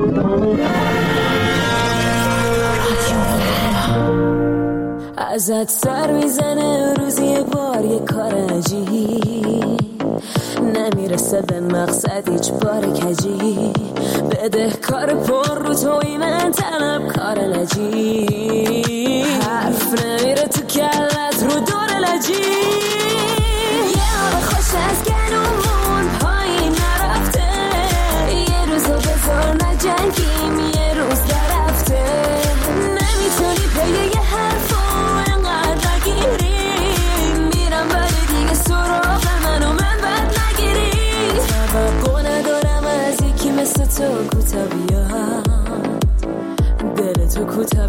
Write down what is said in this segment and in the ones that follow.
ازت سر میزنه روزی بار یه کار عجیب، نمیرسه به مقصد هیچ بار کجی، بده کار پر رو توی من طلب کار نجیب، حرف نمیره تو کلت رو دور لجی، یه آب خوش از گلومون پایین نرفته، یه روزو بذار نجنگیم یه روز درفته، نمیتونی پیه یه حرفو انقدر نگیری، میرم ولی دیگه سراغ منو من بد نگیری، توقع ندارم از یکی مثل تو کوتا بیاد، دل تو کوتا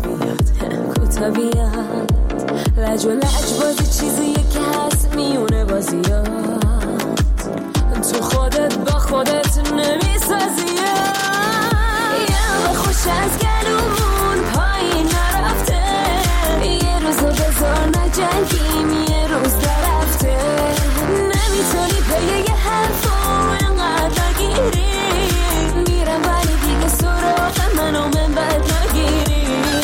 بیاد، لج و لج بازی چیزیه که هست میونه بازیات، تو خودت با خودت نمیسازی، یه خوش از گلومون پایین نرفته، یه روزو بذار نجنگیم یه روز درفته، نمیتونی پیه یه حرفو انقدر نگیری، میرم ولی دیگه سراغ منو من بد نگیری.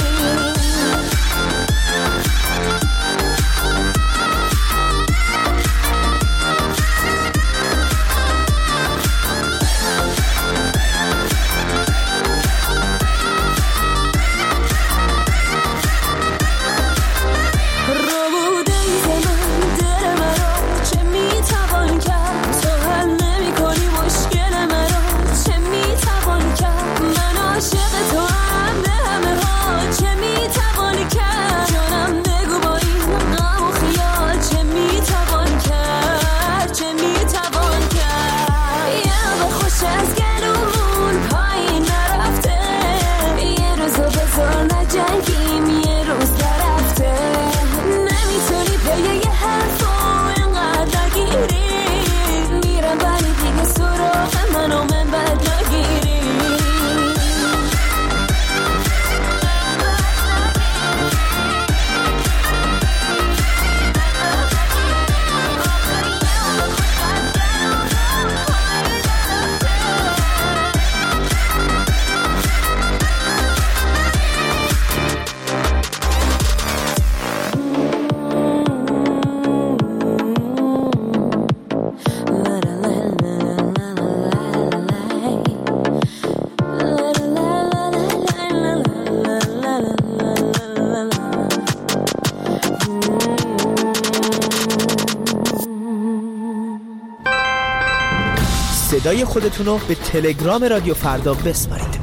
صدای خودتونو به تلگرام رادیو فردا بسپارید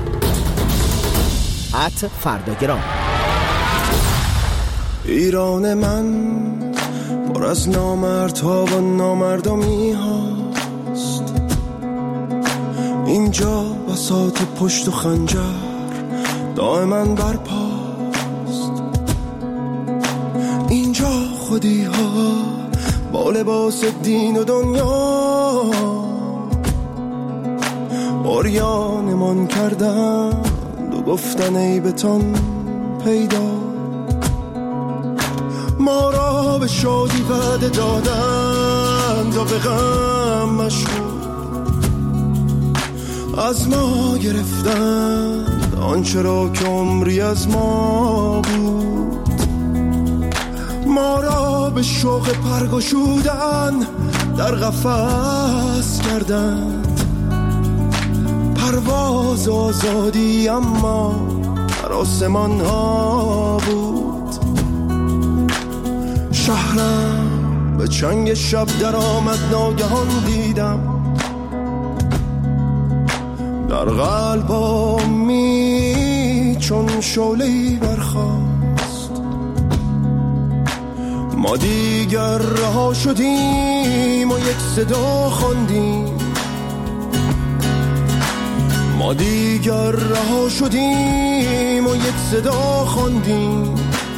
@فرداگرام. ایران من پر از نامردها و نامردمی هاست، اینجا بساط پشت و خنجر دائما برپاست، اینجا خودی ها با لباس دین و دنیا عریانمان کردند و گفتن ای بتان پیدا، ما را به شادی وعده دادند و به غم مشغول، از ما گرفتند آنچه را که عمری از ما بود، ما را به شوق پرگشودن در قفس کردند، پرواز آزادی اما در آسمان ها بود، شهرم به چنگ شب در آمد ناگهان دیدم، در قلبم چون شعله‌ای برخاست، ما دیگر رها شدیم و یک صدا خواندیم، ما دیگر رها شدیم و یک صدا خواندیم،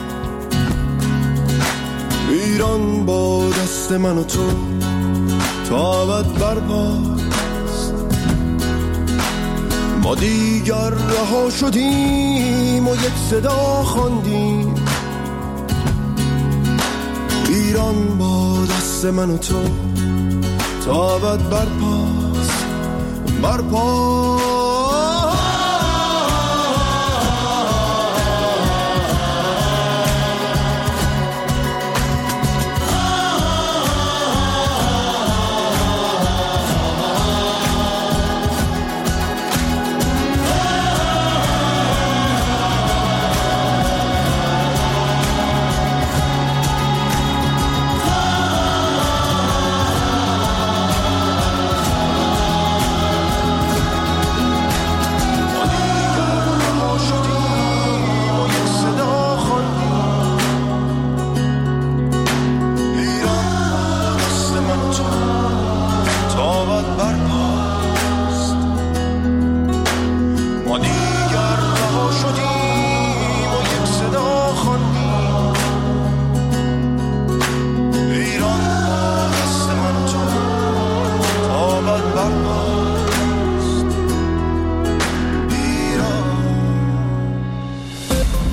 ایران با دست من و تو تا ابد برپاست، ما دیگر رها شدیم و یک صدا خواندیم، ایران با دست من و تو تا ابد برپاست، برپاست.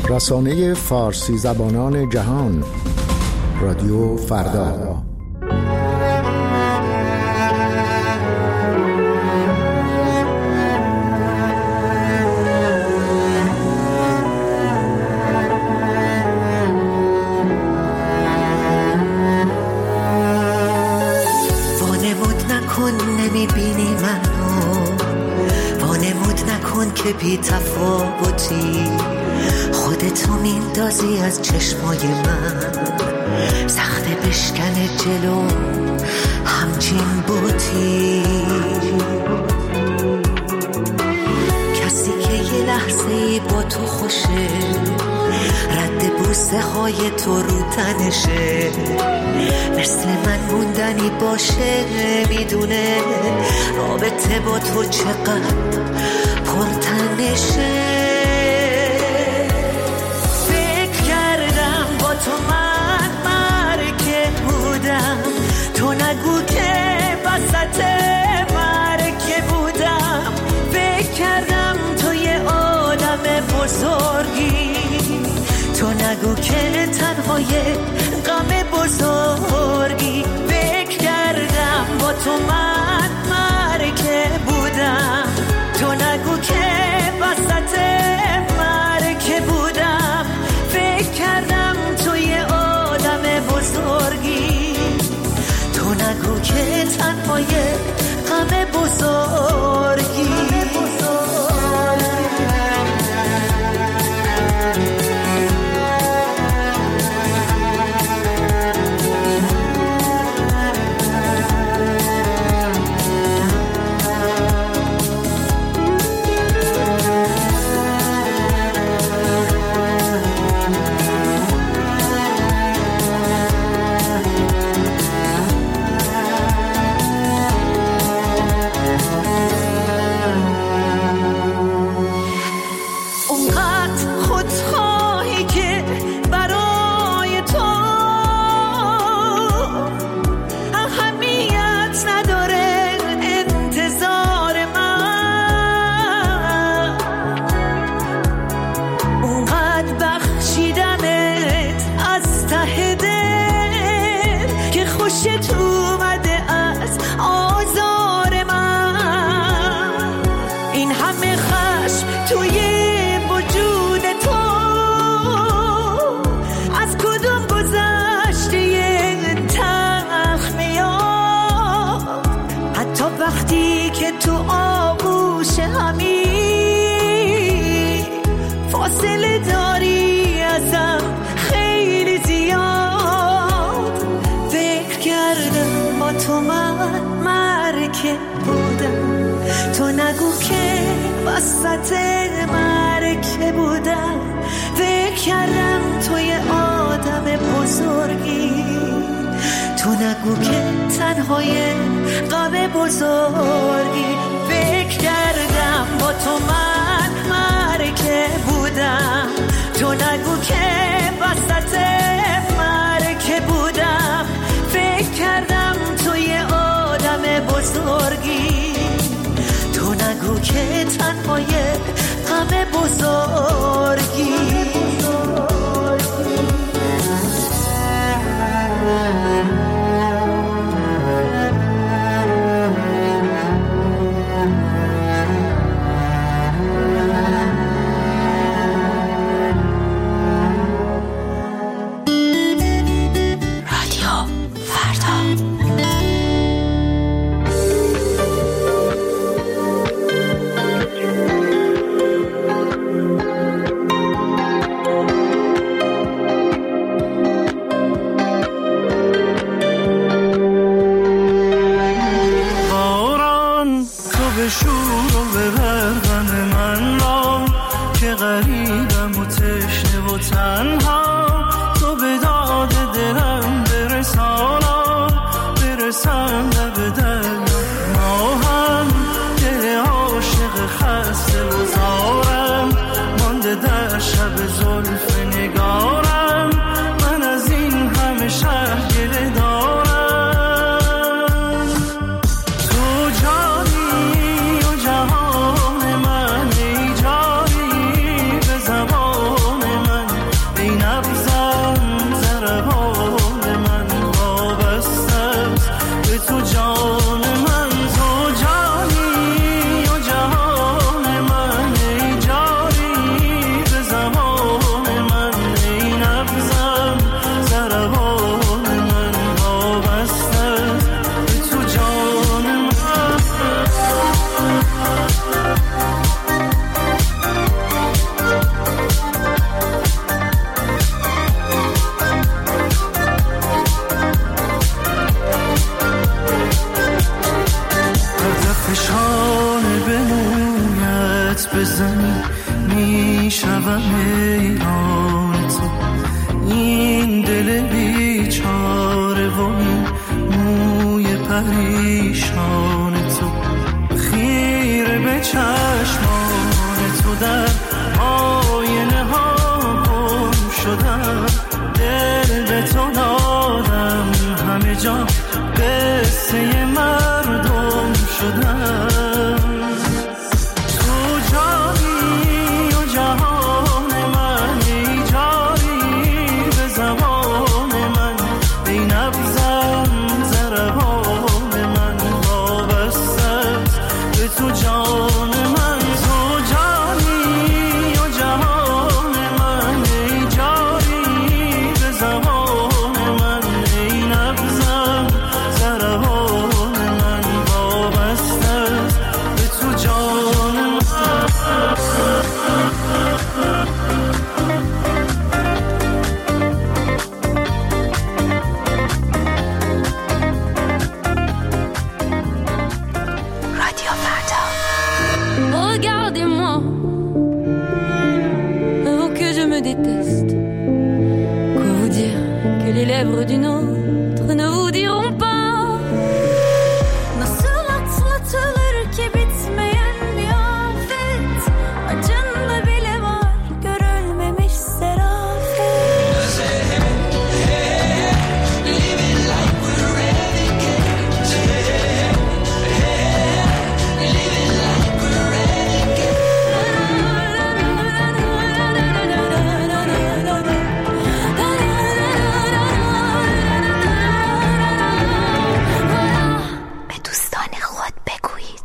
رسانه فارسی زبانان جهان، رادیو فردا. وانمود نکن نمیبینی منو، وانمود نکن که بی تفاوتی، خودتو میندازی از چشمای من، سخته بشکنه جلو همچین بوتی. کسی که یه لحظه ای با تو خوشه، رد بوسه های تو رو تنشه، مثل من موندنی باشه، میدونه رابطه با تو چقدر پرتنشه. تو من مرکه بودم، تو نگو که وسط مرکه بودم. فکر کردم تو یه آدم بزرگی، تو نگو که تنها یه غم بزرگی. فکر کردم با تو من مرکه بودم، تو نگو که وسط مرکه بودم. فکر کردم بزرگی، تو نگو که تنها یه غم بزرگی. وقتی که تو آغوش همی فاصله داری ازم خیلی زیاد. فکر کردم با تو من مرکه بودم، تو نگو که وسط مرکه بودم. فکر کردم تو یه آدم بزرگی، تو نگو که تنهای غم بزرگی. فکر کردم با تو من مرکه بودم، تو نگو که وسط مرکه بودم. فکر کردم تو یه آدم بزرگی، تو نگو که تنهای غم بزرگی. زنی میشنوم ایران تو، این دل بیچاره و این موی پریشان تو، خیره به چشمان تو در آینه ها گم شدم، دل به تو دادم همه جا قصه مردم شدم. تو جانی و جهان من، ای جاری به زمان من، ای نبضم ضربان من وابسته است به تو جان من. تو جانی و جهان من، ای جاری به زمان من، ای نبضم ضربان من وابسته است به تو جان من. Regardez-moi, vous que je me déteste. Quoi vous dire que les lèvres d'une autre ne vous diront pas? Nasıl atlatılır ki bitmeyen bir afet, acında bile var görülmemiş serafet. به دوستان خود بگویید.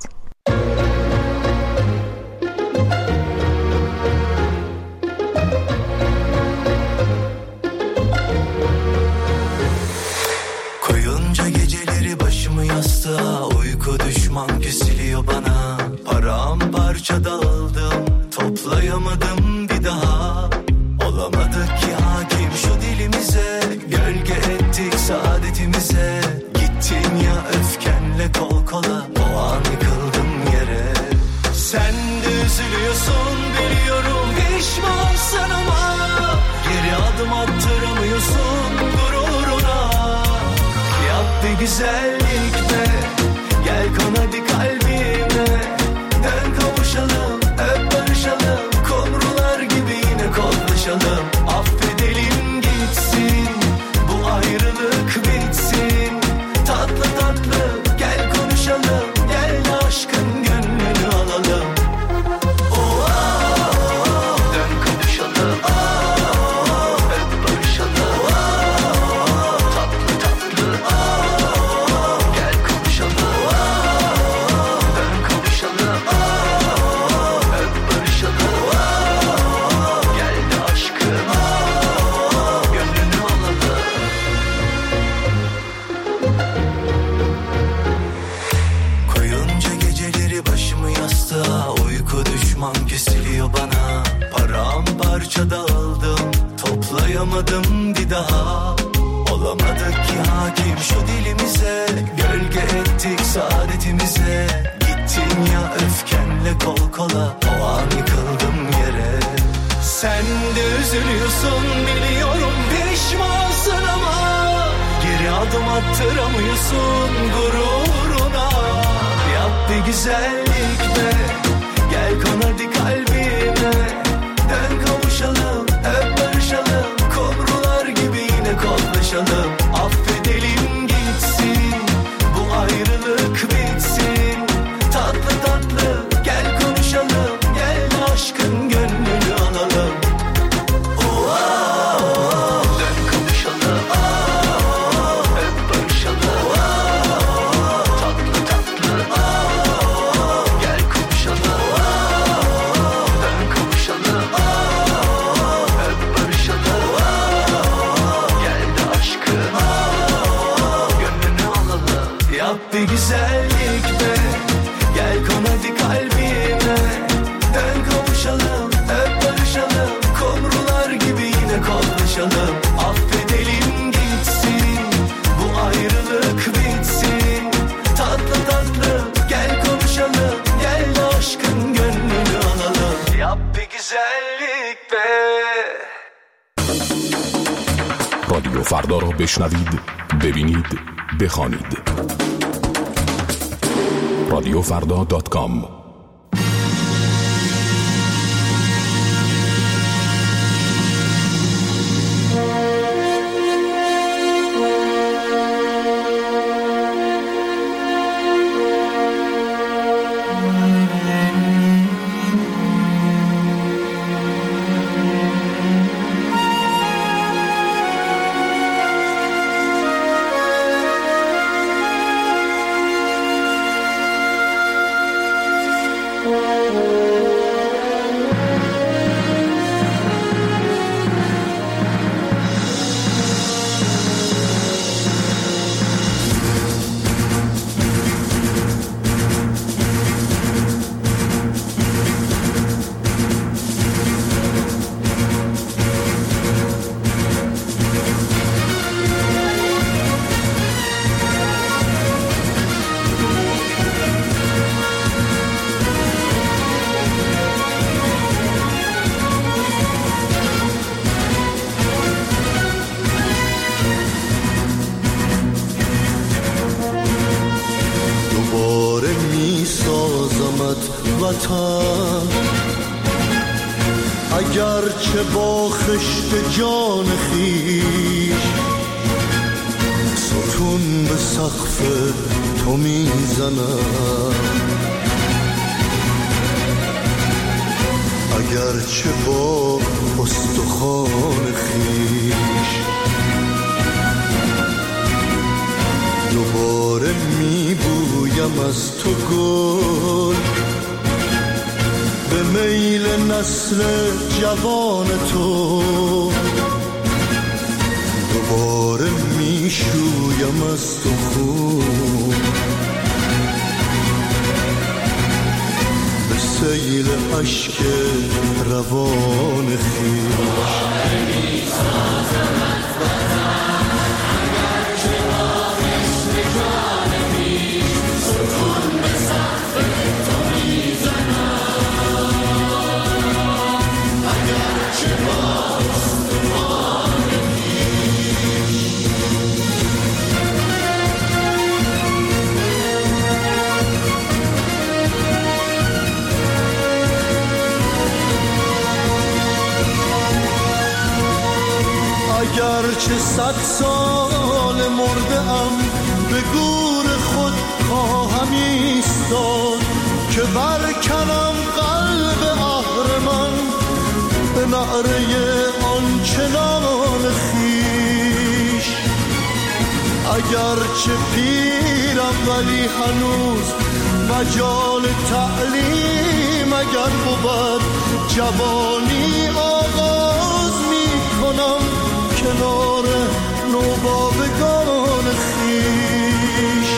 Koyunca geceleri başımı yastığa, uyku düşman kesiliyor bana. Paramparça dağıldım, toplayamadım bir daha. Olamadık ki hakim şu dilimize, gölge ettik saadetimize. Gittin ya öfkenle kol kola, o an yıkıldım yere. Sen de üzülüyorsun biliyorum, pişmansın ama geri adım attıramıyorsun gururuna. Yap bir güzellik de, gel kon hadi kalbime. Dön kavuşalım, öp barışalım, kumrular gibi yine koklaşalım. Affedelim gitsin, bu ayrılık bitsin. Tatlı tatlı gel konuşalım, gel aşkın gönlünü alalım. Oh, dön kavuşalım, öp barışalım. Tatlı tatlı gel konuşalım, dön kavuşalım, öp barışalım. Geldi aşkın gönlünü alalım. Koyunca geceleri başımı yastığa, uyku düşman kesiliyor bana. Paramparça dağıldım, toplayamadım bir daha. Olamadık ki hakim şu dilimize, gölge ettik saadetimize. Gittin ya öfkenle kol kola, o an yıkıldım yere. Sen de üzülüyorsun biliyorum, pişmansın ama geri adım attıramıyorsun gururuna. Yap bir güzellik de, gel kon hadi kalbime. Dön kavuşalım, öp barışalım, kumrular gibi yine koklaşalım. Affedelim gitsin, bu ayrılık bitsin. Tatlı tatlı gel konuşalım, gel aşkın gönlünü alalım. Dön kavuşalım, öp barışalım. Tatlı tatlı gel konuşalım, رادیو فردا را بشنوید، ببینید، بخوانید. رادیوفردا.com. اگرچه با خشت جان خویش ستون به سقف تو میزنم، اگرچه با استخوان خویش دوباره میبویم از تو گل، به میل نسل جوان تو دوباره میشویم از تو خون، به سیل اشک روان خویش. اگرچه 100 سال مرده‌ام به گور خود خواهم ایستاد که برکنم قلب اهرمن به نعره آنچنان خویش. اگرچه پیرم ولی هنوز مجال تعلیم اگر بود، جوانی آغاز میکنم کنار نوباوگان خویش.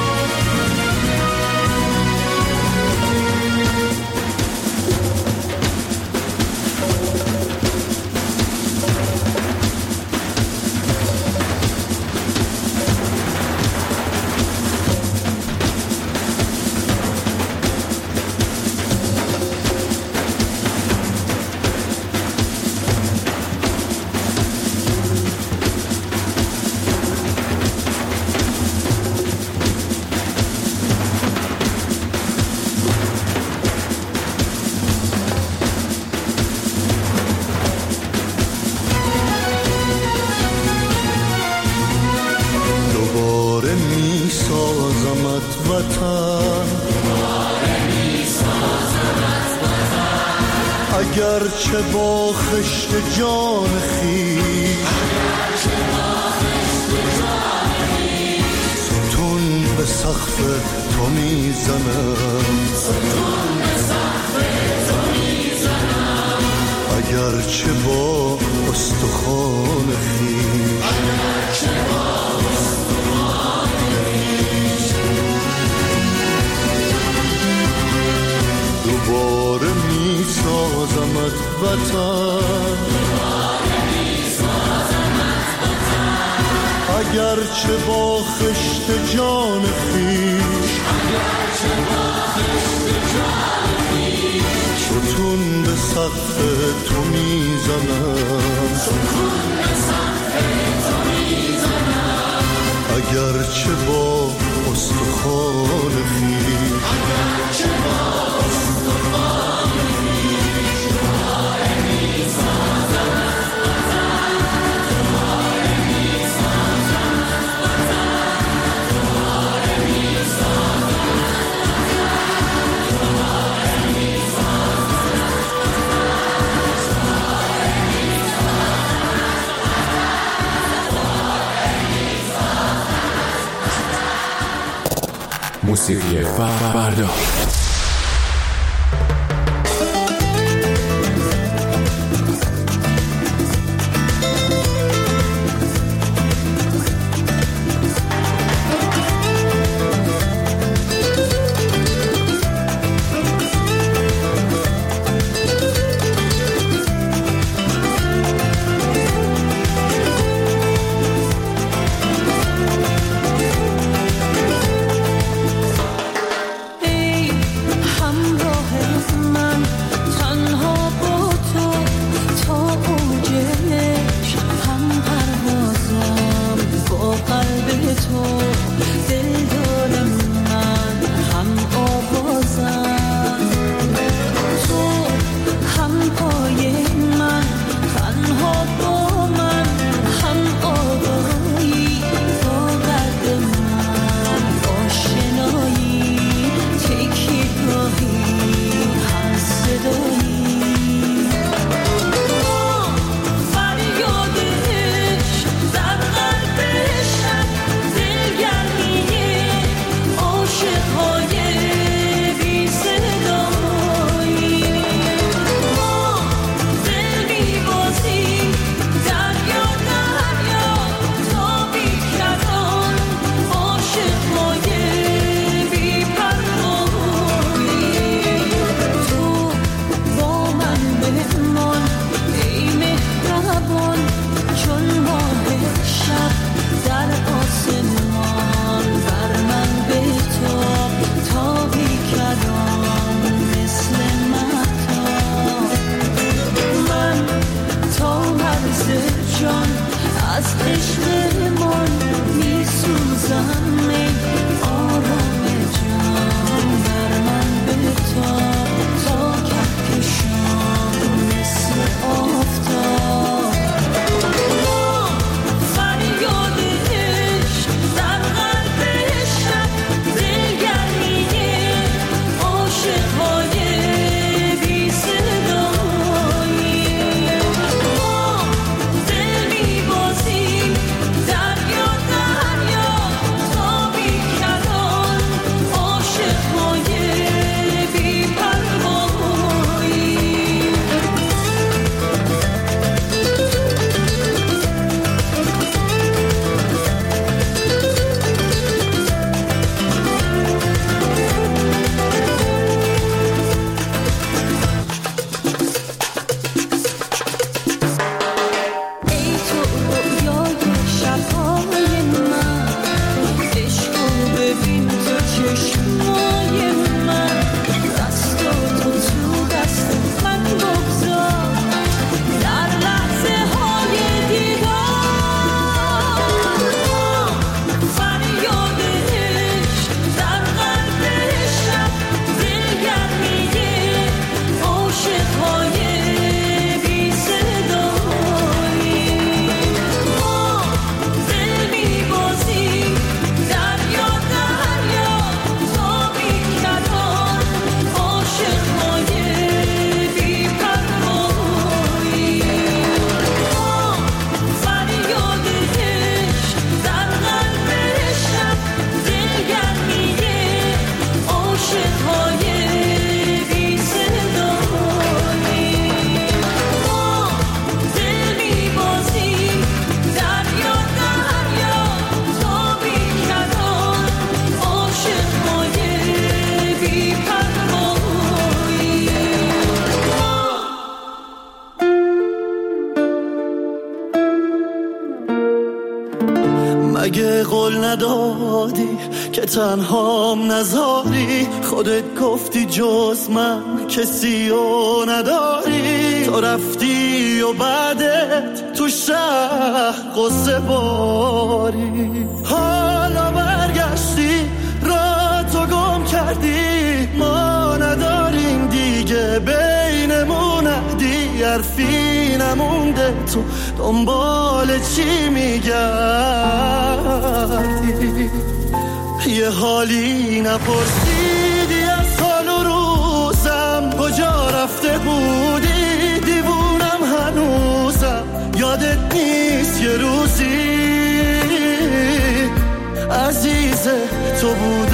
اگرچه با خشت جان خویش ستون به سقف تو میزنم، اگرچه با استخوان خویش دوباره میسازمت وطن، اگرچه با خشت جان خویش ستون به سقف تو میزنم، سکون به سقف تو میزنم، اگرچه با استخوان خویش، اگرچه با استخوان خویش دوباره میسازم، دوباره میسازم، دوباره میسازم، دوباره میسازم. موسیقی فردا. مگه قول ندادی که تنهام نذاری؟ خودت گفتی جز من کسی رو نداری. تو رفتی و بعدت تو شهر قصه باری. حالا برگشتی را تو گم کردی. ما نداریم دیگه بینمون عهدی. حرفی نمونده تو دنبال چی میگردی؟ یه حالی نپرسیدی از حال و روزم. کجا رفته بودی؟ دیوونم هنوزم. یادت نیست یه روزی عزیز تو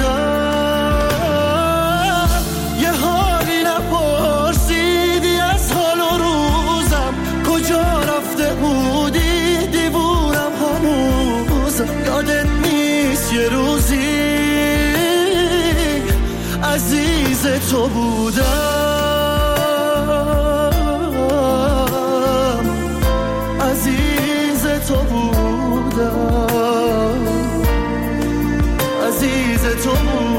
بودم. یه حالی نپرسیدی از حال و روزم. کجا رفته بودی؟ دیوونم هنوزم. یادت نیست یه روزی عزیز تو بودم. عزیز تو بودم. عزیز تو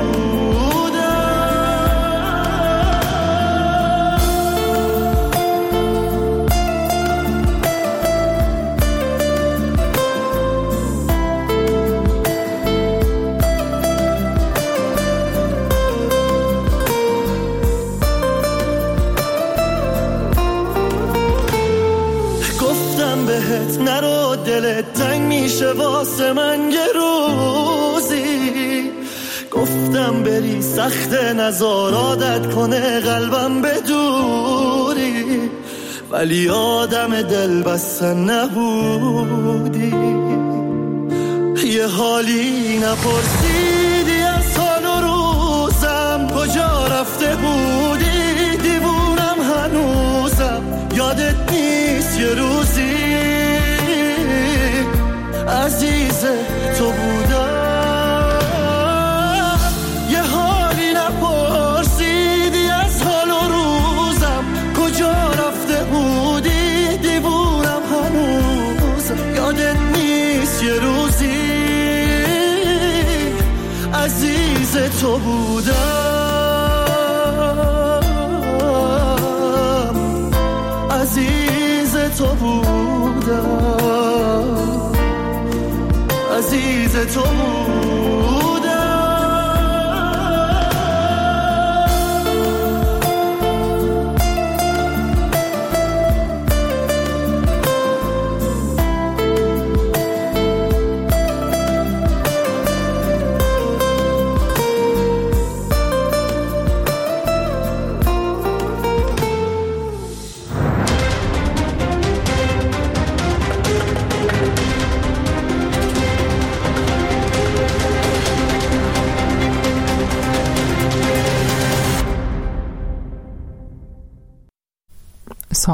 بهت نرو، دلت تنگ میشه واسه من یه روزی. گفتم بری سخت نزار عادت کنه قلبم بدوری. ولی آدم دل بستن نبودی. یه حالی نپرسیدی از حال و روزم. کجا رفته بودی؟ دیوونم هنوزم. یادت نیست یه روزی عزیز تو بودم. یه حالی نپرسیدی از حال و روزم. کجا رفته بودی؟ دیوونم هنوزم. یادت نیست یه روزی عزیز تو بودم. عزیز تو بودم. عزیز تو بودم.